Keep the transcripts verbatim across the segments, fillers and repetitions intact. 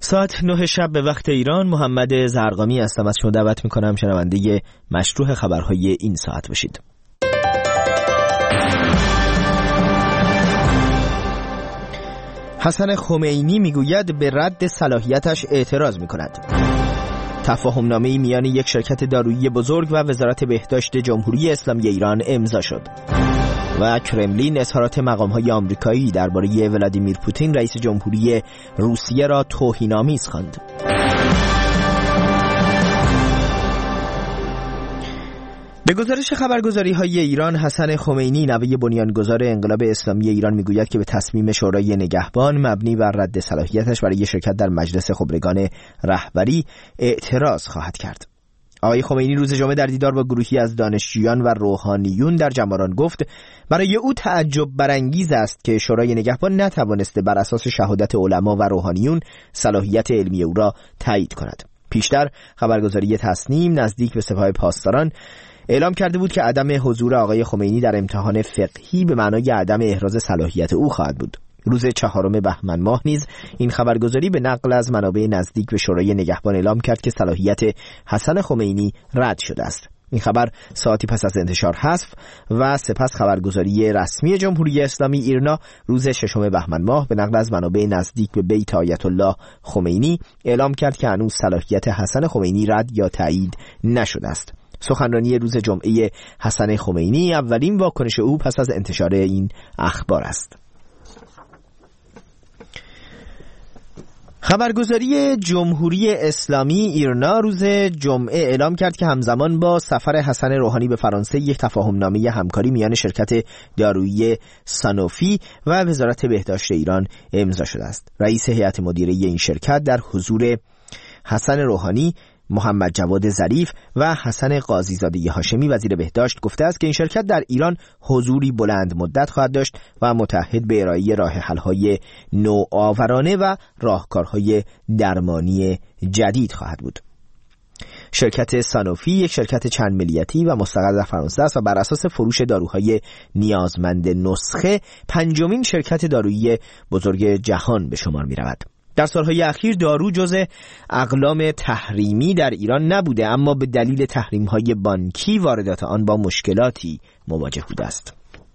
ساعت نه شب به وقت ایران. محمد زرقامی هستم. از شما دعوت میکنم شنونده مشروح خبرهای این ساعت باشید. حسن خمینی میگوید به رد صلاحیتش اعتراض میکند. تفاهم نامه‌ای میان یک شرکت دارویی بزرگ و وزارت بهداشت جمهوری اسلامی ایران امضا شد. و کرملین اظهارات مقام‌های آمریکایی درباره ولادیمیر پوتین رئیس جمهوری روسیه را توهین‌آمیز خواند. به گزارش خبرگزاری‌های ایران، حسن خمینی نوه بنیانگذار انقلاب اسلامی ایران میگوید که به تصمیم شورای نگهبان مبنی بر رد صلاحیتش برای شرکت در مجلس خبرگان رهبری اعتراض خواهد کرد. آقای خمینی روز جمعه در دیدار با گروهی از دانشجویان و روحانیون در جماران گفت برای او تعجب برانگیز است که شورای نگهبان نتوانسته بر اساس شهادت علما و روحانیون صلاحیت علمی او را تایید کند. پیشتر خبرگزاری تصنیم نزدیک به سپاه پاسداران اعلام کرده بود که عدم حضور آقای خمینی در امتحان فقهی به معنای عدم احراز صلاحیت او خواهد بود. روز چهارم بهمن ماه نیز این خبرگزاری به نقل از منابع نزدیک به شورای نگهبان اعلام کرد که صلاحیت حسن خمینی رد شده است. این خبر ساعتی پس از انتشار حذف و سپس خبرگزاری رسمی جمهوری اسلامی ایرنا روز ششم بهمن ماه به نقل از منابع نزدیک به بیت آیت الله خمینی اعلام کرد که هنوز صلاحیت حسن خمینی رد یا تایید نشده است. سخنرانی روز جمعه حسن خمینی اولین واکنش او پس از انتشار این اخبار است. خبرگزاری جمهوری اسلامی ایرنا روز جمعه اعلام کرد که همزمان با سفر حسن روحانی به فرانسه یک تفاهمنامه همکاری میان شرکت دارویی سانوفی و وزارت بهداشت ایران امضا شده است. رئیس هیئت مدیره این شرکت در حضور حسن روحانی، محمد جواد ظریف و حسن قاضیزاده هاشمی وزیر بهداشت گفته است که این شرکت در ایران حضوری بلند مدت خواهد داشت و متعهد به ارائه راه حل‌های نوآورانه و راهکارهای درمانی جدید خواهد بود. شرکت سانوفی یک شرکت چند ملیتی و مستقر در فرانسه است و بر اساس فروش داروهای نیازمند نسخه پنجمین شرکت دارویی بزرگ جهان به شمار می رود. در سالهای اخیر دارو جزء اقلام تحریمی در ایران نبوده، اما به دلیل تحریم‌های بانکی واردات آن با مشکلاتی مواجه بوده است.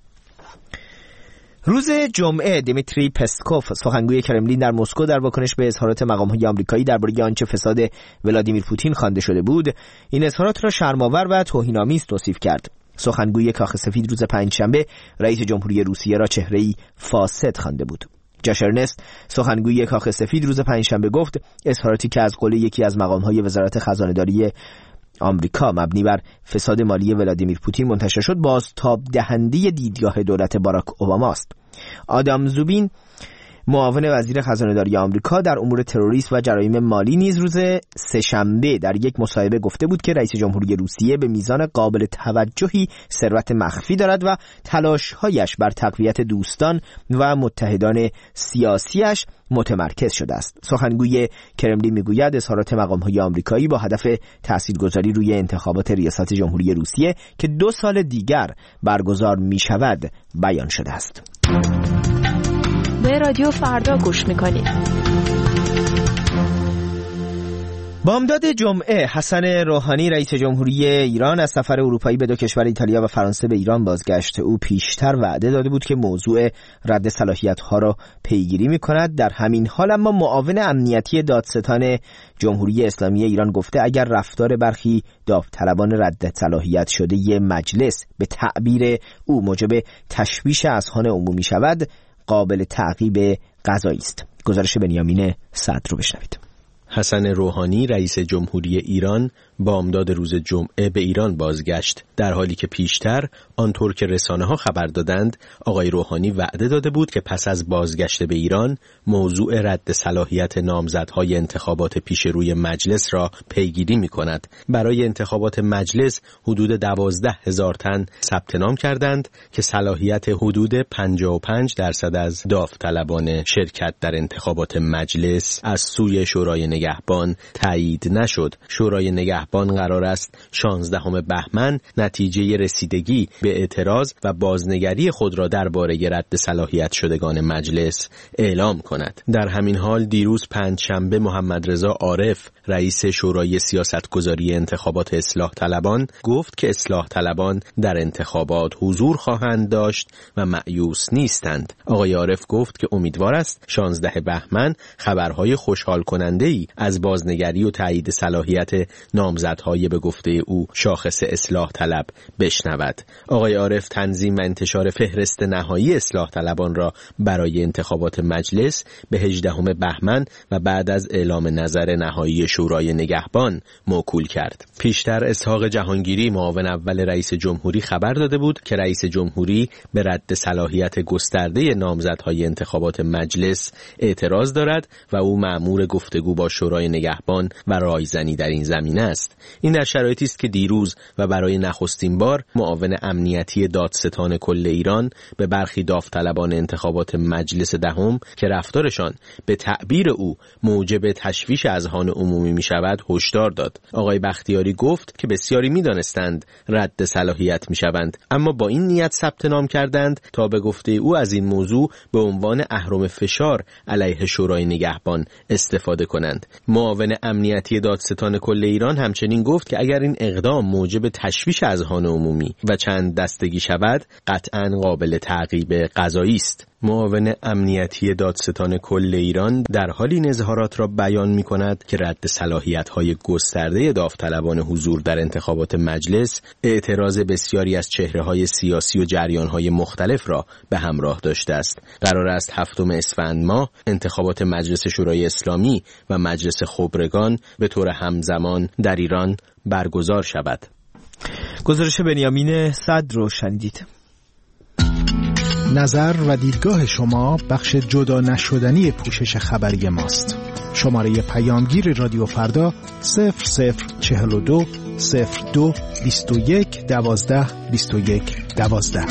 روز جمعه دیمیتری پسکوف سخنگوی کرملین در مسکو در واکنش به اظهارات مقام‌های آمریکایی درباره آنچه فساد ولادیمیر پوتین خوانده شده بود، این اظهارات را شرم‌آور و توهین‌آمیز توصیف کرد. سخنگوی کاخ سفید روز پنجشنبه رئیس جمهوری روسیه را چهره‌ای فاسد خوانده بود. جاش ارنست سخنگوی کاخ سفید روز پنجشنبه گفت اظهاراتی که از قول یکی از مقام‌های وزارت خزانه‌داری آمریکا مبنی بر فساد مالی ولادیمیر پوتین منتشر شد بازتاب دهنده دیدگاه دولت باراک اوباما است. آدام زوبین معاون وزیر خزانه‌داری آمریکا در امور تروریسم و جرایم مالی نیز روز سه‌شنبه در یک مصاحبه گفته بود که رئیس جمهوری روسیه به میزان قابل توجهی ثروت مخفی دارد و تلاش‌هایش بر تقویت دوستان و متحدان سیاسیش متمرکز شده است. سخنگوی کرملین میگوید اظهارات مقام‌های آمریکایی با هدف تاثیرگذاری روی انتخابات ریاست جمهوری روسیه که دو سال دیگر برگزار می‌شود بیان شده است. به رادیو فردا گوش میکنید. بامداد جمعه حسن روحانی رئیس جمهوری ایران از سفر اروپایی به دو کشور ایتالیا و فرانسه به ایران بازگشت. او پیشتر وعده داده بود که موضوع رد صلاحیت‌ها را پیگیری می‌کند. در همین حال اما معاون امنیتی دادستان جمهوری اسلامی ایران گفته اگر رفتار برخی داوطلبان رد صلاحیت شده مجلس به تعبیر او موجب تشویش اذهان عمومی شود قابل تعقیب قضایی است. گزارش بنیامین صدر رو بشنوید. حسن روحانی رئیس جمهوری ایران بامداد روز جمعه به ایران بازگشت، در حالی که پیشتر آنطور که رسانه‌ها خبر دادند آقای روحانی وعده داده بود که پس از بازگشت به ایران موضوع رد صلاحیت نامزدهای انتخابات پیش روی مجلس را پیگیری می‌کند. برای انتخابات مجلس حدود دوازده هزار تن ثبت نام کردند که صلاحیت حدود پنجاه و پنج درصد از داوطلبان شرکت در انتخابات مجلس از سوی شورای نگهبان تایید نشد. شورای نگهبان نگهبان قرار است شانزدهم بهمن نتیجه رسیدگی به اعتراض و بازنگری خود را درباره رد صلاحیت شدگان مجلس اعلام کند. در همین حال دیروز پنجشنبه محمد رضا عارف رئیس شورای سیاستگذاری انتخابات اصلاح طلبان گفت که اصلاح طلبان در انتخابات حضور خواهند داشت و مایوس نیستند. آقای عارف گفت که امیدوار است شانزدهم بهمن خبرهای خوشحال کننده ای از بازنگری و تایید صلاحیت نامزدهای به گفته او شاخص اصلاح طلب بشنود. آقای عارف تنظیم و انتشار فهرست نهایی اصلاح طلبان را برای انتخابات مجلس به هجدهم بهمن و بعد از اعلام نظر نهایی شورای نگهبان موکول کرد. پیشتر اسحاق جهانگیری معاون اول رئیس جمهوری خبر داده بود که رئیس جمهوری به رد صلاحیت گسترده نامزدهای انتخابات مجلس اعتراض دارد و او مأمور گفتگو با شورای نگهبان و رایزنی در این زمینه است. این در شرایطی است که دیروز و برای نخستین بار معاون امنیتی دادستان کل ایران به برخی داوطلبان انتخابات مجلس دهم که رفتارشان به تعبیر او موجب تشویش اذهان عمومی می شود هشدار داد. آقای بختیاری گفت که بسیاری می دانستند رد صلاحیت می شوند، اما با این نیت ثبت نام کردند تا به گفته او از این موضوع به عنوان اهرم فشار علیه شورای نگهبان استفاده کنند. معاون امنیتی دادستان کل ایران همچنین گفت که اگر این اقدام موجب تشویش اذهان عمومی و چند دستگی شود قطعاً قابل تعقیب قضایی است. معاون امنیتی دادستان کل ایران در حالی این اظهارات را بیان می کند که رد صلاحیت‌های گسترده داوطلبان حضور در انتخابات مجلس اعتراض بسیاری از چهره‌های سیاسی و جریان‌های مختلف را به همراه داشته است. قرار است هفتم اسفند ماه انتخابات مجلس شورای اسلامی و مجلس خبرگان به طور همزمان در ایران برگزار شود. گزارش بنیامین صدر رو شنیدید. نظر و دیدگاه شما بخش جدا نشدنی پوشش خبری ماست. شماره پیامگیر رادیو فردا صفر صفر چهل و دو صفر دو بیست و یک دوازده بیست و یک دوازده.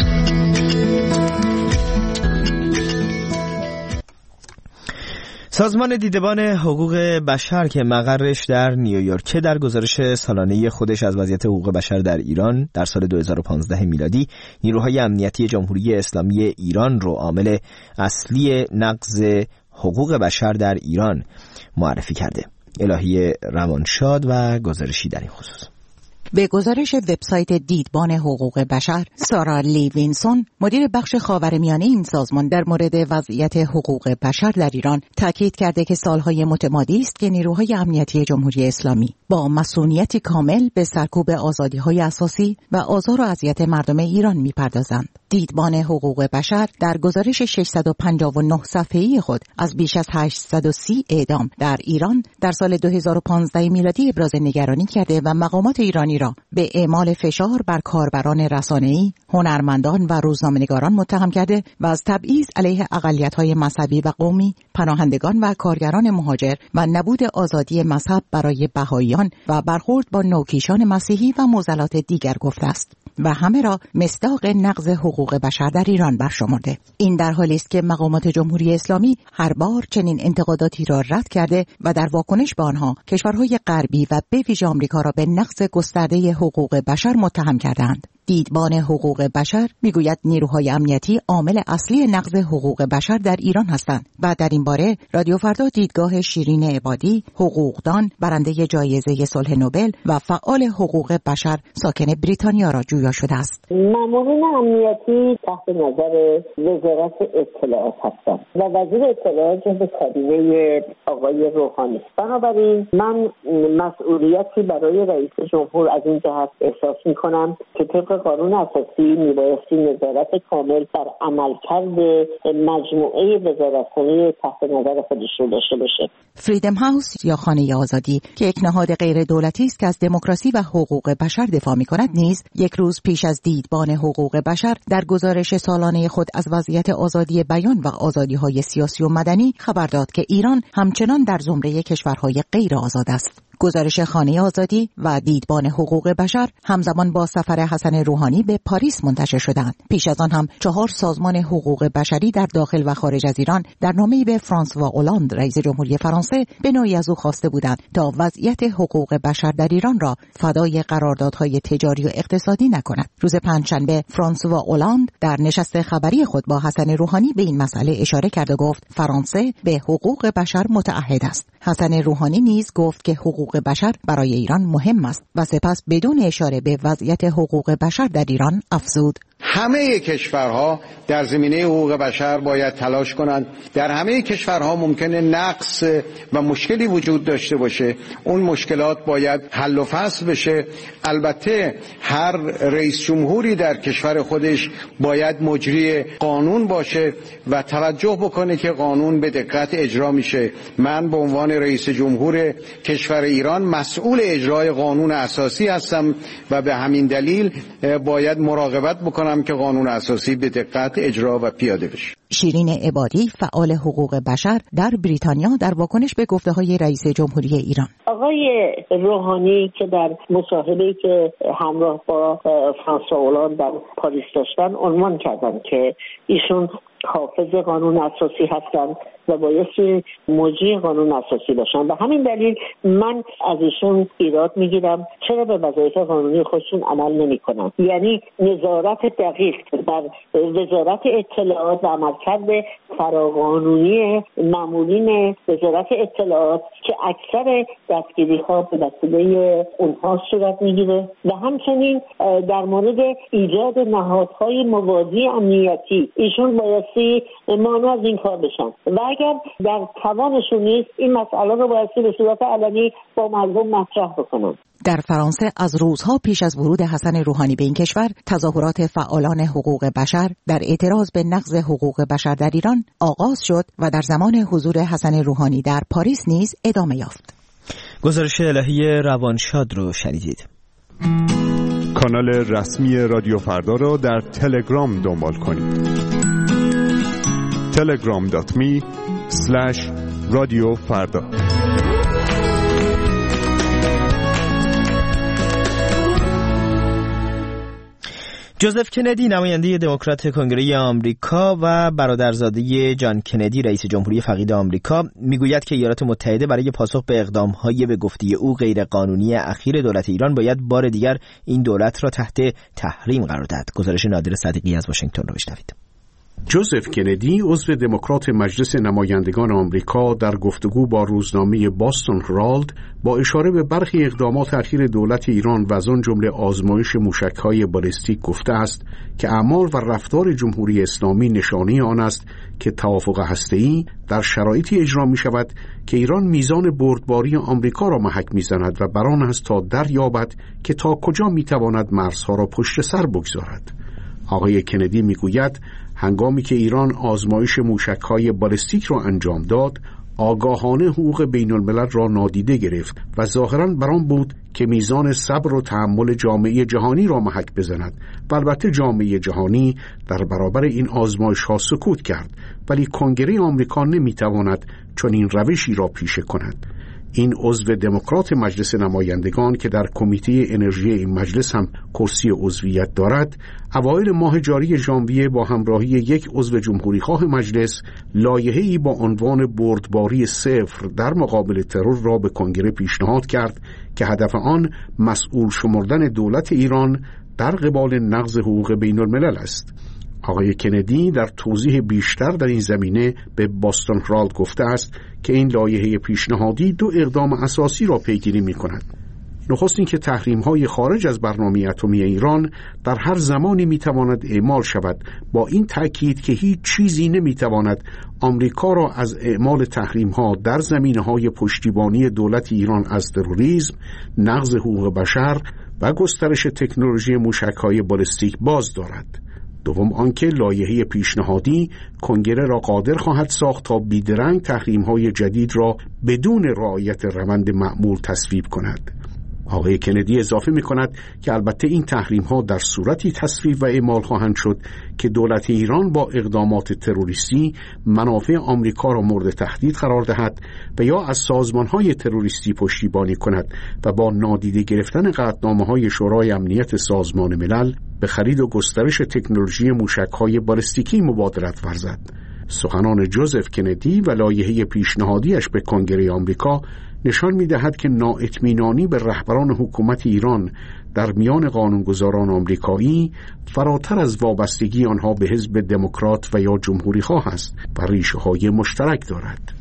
سازمان دیدبان حقوق بشر که مقرش در نیویورک در گزارش سالانه خودش از وضعیت حقوق بشر در ایران در سال دو هزار و پانزده میلادی نیروهای امنیتی جمهوری اسلامی ایران رو عامل اصلی نقض حقوق بشر در ایران معرفی کرده. الهی روانشاد و گزارشی در این خصوص. به گزارش وبسایت دیدبان حقوق بشر، سارا لیوینسون، مدیر بخش خاورمیانه این سازمان، در مورد وضعیت حقوق بشر در ایران تاکید کرده که سالهای متمادی است که نیروهای امنیتی جمهوری اسلامی با مصونیتی کامل به سرکوب آزادی‌های اساسی و آزار و اذیت مردم ایران می‌پردازند. دیدبان حقوق بشر در گزارش ششصد و پنجاه و نه صفحه‌ای خود از بیش از هشتصد و سی اعدام در ایران در سال دو هزار و پانزده میلادی ابراز نگرانی کرده و مقامات ایرانی را به اعمال فشار بر کاربران رسانه‌ای، هنرمندان و روزنامه‌نگاران متهم کرده و از تبعیض علیه اقلیت‌های مذهبی و قومی، پناهندگان و کارگران مهاجر و نبود آزادی مذهب برای بهائیان و برخورد با نوکیشان مسیحی و معضلات دیگر گفته است و همه را مصداق نقض حقوق بشر در ایران برشمرده. این در حالی است که مقامات جمهوری اسلامی هر بار چنین انتقاداتی را رد کرده و در واکنش به آنها کشورهای غربی و به ویژه آمریکا را به نقض گسترده حقوق بشر متهم کردند. دیدبان حقوق بشر میگوید نیروهای امنیتی عامل اصلی نقض حقوق بشر در ایران هستند و در این باره رادیو فردا دیدگاه شیرین عبادی، حقوقدان، برنده جایزه صلح نوبل و فعال حقوق بشر ساکن بریتانیا را جویا شده است. مامورین امنیتی تحت نظر وزارت اطلاعات هستند و وزیر اطلاعات جزو کابینه آقای روحانی. بنابراین من مسئولیتی برای رئیس جمهور از این جهت احساس می‌کنم که طبق قانون اساسی میبایستی نظارت کامل بر عملکرد مجموعه وزارتخانه تحت نظر خودش رو داشته باشه. فریدم هاوس یا خانه آزادی که یک نهاد غیر دولتی است که از دموکراسی و حقوق بشر دفاع می‌کند نیز یک روز پیش از دیدبان حقوق بشر در گزارش سالانه خود از وضعیت آزادی بیان و آزادی‌های سیاسی و مدنی خبر داد که ایران همچنان در زمره کشورهای غیر آزاد است. گزارش خانه آزادی و دیدبان حقوق بشر همزمان با سفر حسن روحانی به پاریس منتشر شدند. پیش از آن هم چهار سازمان حقوق بشری در داخل و خارج از ایران در نامه‌ای به فرانسوا اولاند رئیس جمهوری فرانسه به نوعی از او خواسته بودند تا وضعیت حقوق بشر در ایران را فدای قراردادهای تجاری و اقتصادی نکند. روز پنجشنبه فرانسوا اولاند در نشست خبری خود با حسن روحانی به این مسئله اشاره کرد و گفت فرانسه به حقوق بشر متعهد است. حسن روحانی نیز گفت که حقوق بشر برای ایران مهم است و سپس بدون اشاره به وضعیت حقوق بشر در ایران افزود: همه کشورها در زمینه حقوق بشر باید تلاش کنند. در همه کشورها ممکنه نقص و مشکلی وجود داشته باشه، اون مشکلات باید حل و فصل بشه. البته هر رئیس جمهوری در کشور خودش باید مجری قانون باشه و توجه بکنه که قانون به دقت اجرا میشه. من به عنوان رئیس جمهور کشور ایران مسئول اجرای قانون اساسی هستم و به همین دلیل باید مراقبت بکنم که قانون اساسی به دقت اجرا و پیاده بشه. شیرین عبادی فعال حقوق بشر در بریتانیا در واکنش به گفته‌های رئیس جمهوری ایران: آقای روحانی که در مصاحبه‌ای که همراه با فرانسوا اولاند در پاریس داشتن عنوان کردند که ایشون حافظ قانون اساسی هستند و بایستی مجری قانون اساسی باشن. و همین دلیل من از ایشون ایراد میگیرم چرا به وظایف قانونی خودشون عمل نمیکنن. یعنی نظارت دقیق بر وزارت اطلاعات و عملکرد فراقانونی مامورین وزارت اطلاعات که اکثر دستگیری ها به وسیله اونها صورت میگیره و همچنین در مورد ایجاد نهادهای موازی امنیتی ایشون بایستی مانع از این کار بشن و اگر در توانشون نیست این مسئله رو بایستی به صورت علنی با مردم مطرح بکنن. در فرانسه از روزها پیش از ورود حسن روحانی به این کشور تظاهرات فعالان حقوق بشر در اعتراض به نقض حقوق بشر در ایران آغاز شد و در زمان حضور حسن روحانی در پاریس نیز ادامه یافت. گزارش الهی روانشاد رو شنیدید. کانال رسمی رادیو فردا را در تلگرام دنبال کنید. تلگرام دات می اسلش رادیو فردا. جوزف کندی نماینده دموکرات کنگره آمریکا و برادرزاده جان کندی رئیس جمهوری فقید آمریکا میگوید که ایالات متحده برای پاسخ به اقدام‌های به گفته او غیرقانونی اخیر دولت ایران باید بار دیگر این دولت را تحت تحریم قرار دهد. گزارش نادر صدیقی از واشنگتن رو بشنوید. جوزف کندی عضو دموکرات مجلس نمایندگان آمریکا در گفتگو با روزنامه باستون هرالد با اشاره به برخی اقدامات اخیر دولت ایران و از آن جمله آزمایش موشک‌های بالستیک گفته است که اعمال و رفتار جمهوری اسلامی نشانه آن است که توافق هسته‌ای در شرایطی اجرا می‌شود که ایران میزان بردباری آمریکا را محک می‌زند و بر آن است تا دریابد که تا کجا می‌تواند مرزها را پشت سر بگذارد. آقای کندی میگوید هنگامی که ایران آزمایش موشک‌های بالستیک را انجام داد، آگاهانه حقوق بین الملل را نادیده گرفت و ظاهراً بر آن بود که میزان صبر و تحمل جامعه جهانی را محک بزند و البته جامعه جهانی در برابر این آزمایش‌ها سکوت کرد، ولی کنگره آمریکا نمی‌تواند چنین روشی را پیشه کند. این عضو دموکرات مجلس نمایندگان که در کمیته انرژی این مجلس هم کرسی عضویت دارد، اوایل ماه جاری ژانویه با همراهی یک عضو جمهوریخواه مجلس لایحه‌ای با عنوان بردباری صفر در مقابل ترور را به کنگره پیشنهاد کرد که هدف آن مسئول شمردن دولت ایران در قبال نقض حقوق بین الملل است. آقای کندی در توضیح بیشتر در این زمینه به باستون هرالد گفته است که این لایحه پیشنهادی دو اقدام اساسی را پیگیری می‌کند. نخست اینکه تحریم‌های خارج از برنامه اتمی ایران در هر زمانی می‌تواند اعمال شود، با این تأکید که هیچ چیزی نمی‌تواند آمریکا را از اعمال تحریم‌ها در زمینه‌های پشتیبانی دولت ایران از تروریسم، نقض حقوق بشر و گسترش تکنولوژی موشک‌های بالستیک باز دارد. دوم آنکه لایحه پیشنهادی کنگره را قادر خواهد ساخت تا بیدرنگ تحریم‌های جدید را بدون رعایت روند معمول تصویب کند. آقای کندی اضافه می کند که البته این تحریم ها در صورتی تصویب و اعمال خواهند شد که دولت ایران با اقدامات تروریستی منافع آمریکا را مورد تهدید قرار دهد و یا از سازمان های تروریستی پشتیبانی کند و با نادیده گرفتن قطعنامه های شورای امنیت سازمان ملل به خرید و گسترش تکنولوژی موشک‌های بالستیکی مبادرت ورزد. سخنان جوزف کندی و لایحه پیشنهادیش به کنگره آمریکا نشان می‌دهد که نااطمینانی به رهبران حکومت ایران در میان قانونگذاران آمریکایی فراتر از وابستگی آنها به حزب دموکرات و یا جمهوری‌خواه است و ریشه‌های مشترک دارد.